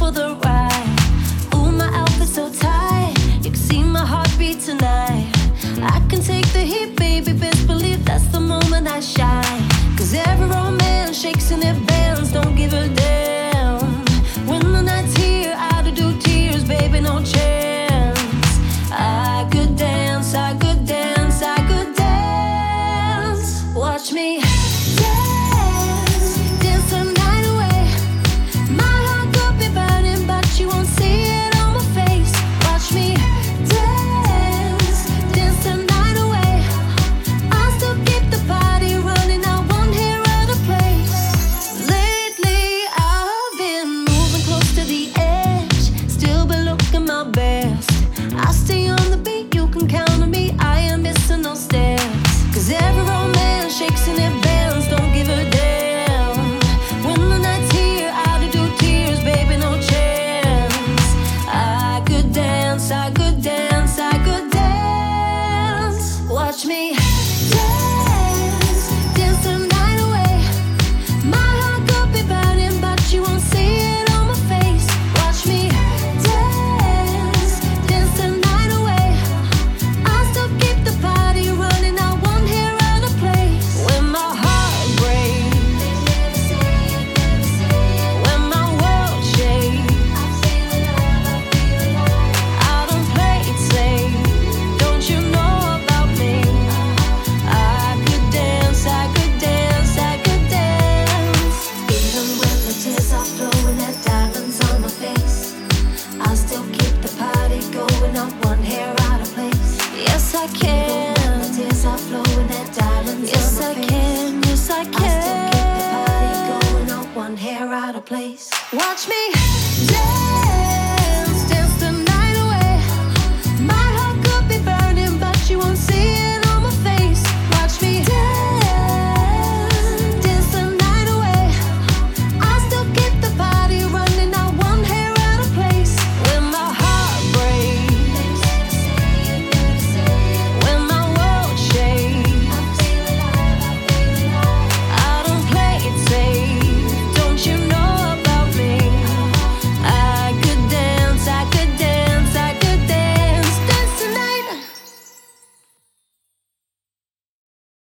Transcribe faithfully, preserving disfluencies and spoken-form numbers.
for the ride. Ooh, my outfit's so tight, you can see my heartbeat tonight. I can take the heat, baby, best believe that's the moment I shine. Cause every romance shakes and it bends, don't give a damn. When the night's here, I do do tears, baby, no chance. I could dance, I could dance, I could dance. Watch me dance, dance the night away. My heart could be burning, but you won't see it on my face. Watch me dance, dance the night away. I'll still keep the party running, I won't hear other place. Lately I've been moving close to the edge, still been looking my best. I stay on the beat, you can count on me, I am missing no steps. Cause every romance shakes and it bends, don't give a damn. When the night's here, I do do tears, baby, no chance. I could dance, I could dance, I could dance. Watch me dance, dance the night away. My heart could be burning, but you won't see it on my face. Watch me dance, dance the night away. I'll still keep the party running, I won't hear other place. When my heart breaks, when my world shakes, I don't play it safe, don't you know about me? I could dance, I could dance, I could dance. Even when the tears are flowing and diamonds on my face, I'll still keep the party going, not one hair out of place. Yes, I can. Even when the tears are flowing and diamonds Yes, on I my face, can, yes, I I'll still keep the party can. going, not one hair out of place. Watch me dance.